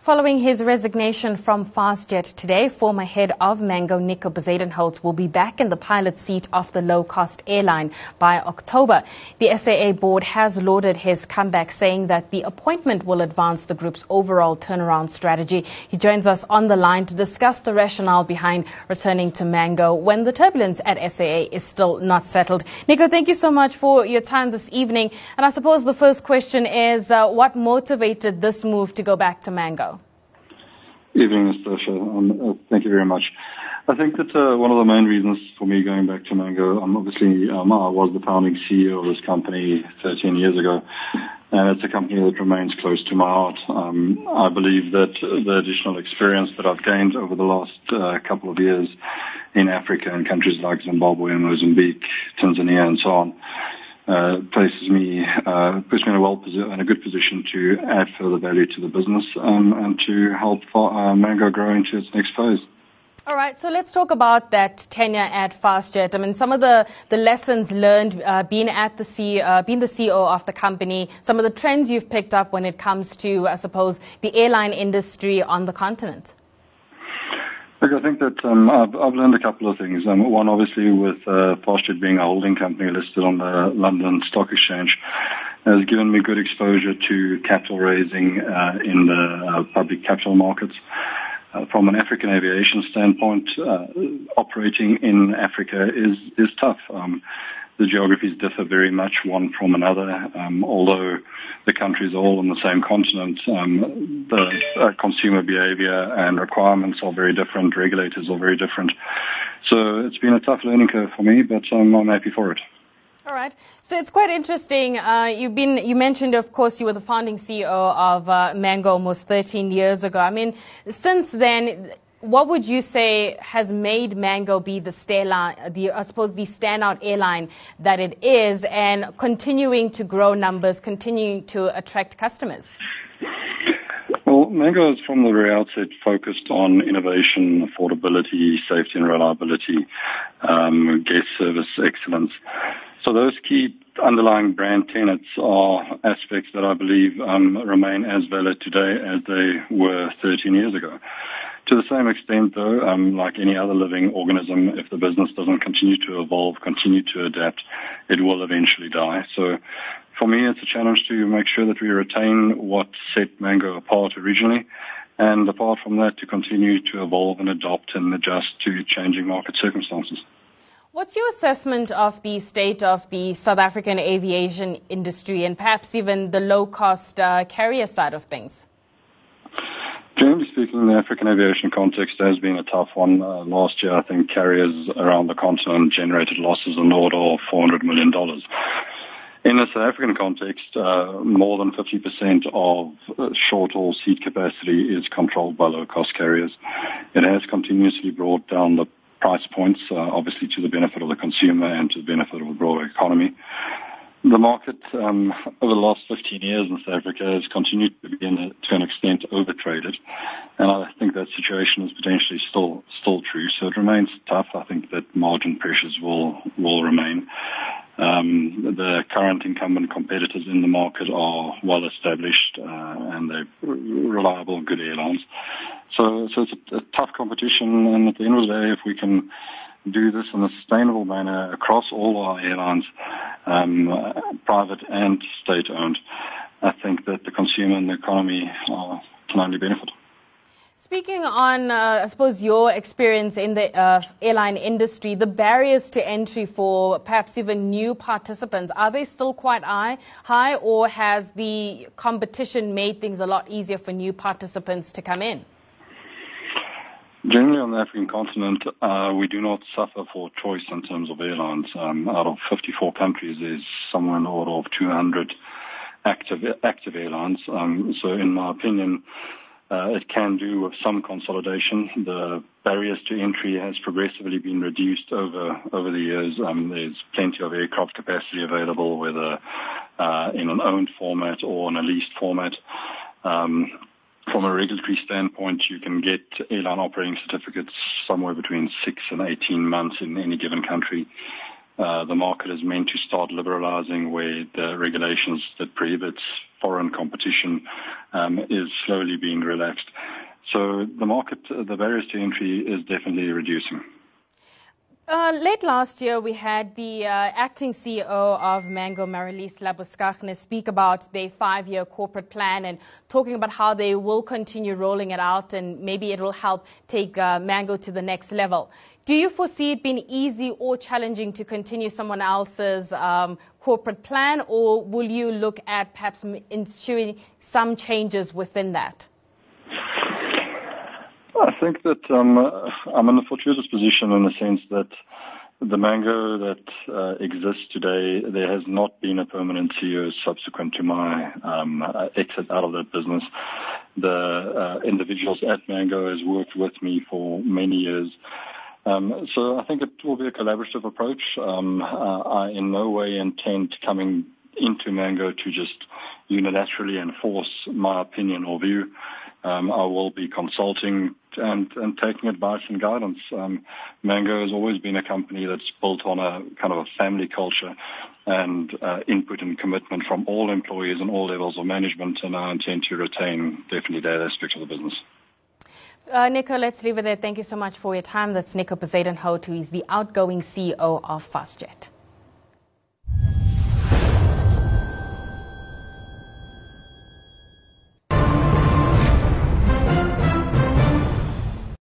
Following his resignation from Fastjet today, former head of Mango, Nico Bezuidenhout, will be back in the pilot seat of the low-cost airline by October. The SAA board has lauded his comeback, saying that the appointment will advance the group's overall turnaround strategy. He joins us on the line to discuss the rationale behind returning to Mango when the turbulence at SAA is still not settled. Nico, thank you so much for your time this evening. And I suppose the first question is, what motivated this move to go back to Mango? Evening, Natasha. Thank you very much. I think that one of the main reasons for me going back to Mango, obviously I was the founding CEO of this company 13 years ago, and it's a company that remains close to my heart. I believe that the additional experience that I've gained over the last couple of years in Africa and countries like Zimbabwe and Mozambique, Tanzania and so on, puts me in a good position to add further value to the business and to help Mango grow into its next phase. All right, so let's talk about that tenure at Fastjet. I mean, some of the lessons learned being the CEO of the company, some of the trends you've picked up when it comes to, I suppose, the airline industry on the continent. Look, I think that I've learned a couple of things. One, obviously, with Fastjet being a holding company listed on the London Stock Exchange, has given me good exposure to capital raising in the public capital markets. From an African aviation standpoint, operating in Africa is tough. The geographies differ very much one from another. Although the countries are all on the same continent, the consumer behavior and requirements are very different. Regulators are very different. So it's been a tough learning curve for me, but I'm happy for it. All right. So it's quite interesting. You mentioned, of course, you were the founding CEO of Mango almost 13 years ago. I mean, since then, what would you say has made Mango be the standout airline that it is, and continuing to grow numbers, continuing to attract customers? Well, Mango has from the very outset focused on innovation, affordability, safety and reliability, guest service excellence. So those key underlying brand tenets are aspects that I believe remain as valid today as they were 13 years ago. To the same extent, though, like any other living organism, if the business doesn't continue to evolve, continue to adapt, it will eventually die. So for me, it's a challenge to make sure that we retain what set Mango apart originally, and apart from that, to continue to evolve and adopt and adjust to changing market circumstances. What's your assessment of the state of the South African aviation industry and perhaps even the low-cost carrier side of things? Generally speaking, the African aviation context has been a tough one. Last year, I think carriers around the continent generated losses in the order of $400 million. In the South African context, more than 50% of short-haul seat capacity is controlled by low-cost carriers. It has continuously brought down the price points, obviously to the benefit of the consumer and to the benefit of the broader economy. The market over the last 15 years in South Africa has continued to be, to an extent, overtraded, and I think that situation is potentially still true. So it remains tough. I think that margin pressures will remain. The current incumbent competitors in the market are well established and they're reliable, good airlines. So it's a tough competition, and at the end of the day, if we can do this in a sustainable manner across all our airlines, private and state-owned, I think that the consumer and the economy can only benefit. Speaking on, I suppose, your experience in the airline industry, the barriers to entry for perhaps even new participants, are they still quite high, or has the competition made things a lot easier for new participants to come in? Generally on the African continent, we do not suffer for choice in terms of airlines. Out of 54 countries, there's somewhere in the order of 200 active airlines. So in my opinion, it can do with some consolidation. The barriers to entry has progressively been reduced over the years. There's plenty of aircraft capacity available, whether in an owned format or in a leased format. From a regulatory standpoint, you can get airline operating certificates somewhere between 6 and 18 months in any given country. The market is meant to start liberalizing where the regulations that prohibits foreign competition is slowly being relaxed. So the market, the barriers to entry is definitely reducing. Late last year, we had the acting CEO of Mango, Marilies Labuschagne, speak about their 5-year corporate plan and talking about how they will continue rolling it out and maybe it will help take Mango to the next level. Do you foresee it being easy or challenging to continue someone else's corporate plan, or will you look at perhaps ensuring some changes within that? I think that I'm in a fortuitous position in the sense that the Mango that exists today, there has not been a permanent CEO subsequent to my exit out of that business. The individuals at Mango has worked with me for many years. So I think it will be a collaborative approach. I in no way intend coming into Mango to just unilaterally enforce my opinion or view. I will be consulting and taking advice and guidance. Mango has always been a company that's built on a kind of a family culture and input and commitment from all employees and all levels of management, and I intend to retain definitely that aspect of the business. Nico, let's leave it there. Thank you so much for your time. That's Nico Bezuidenhout, who is the outgoing CEO of Fastjet.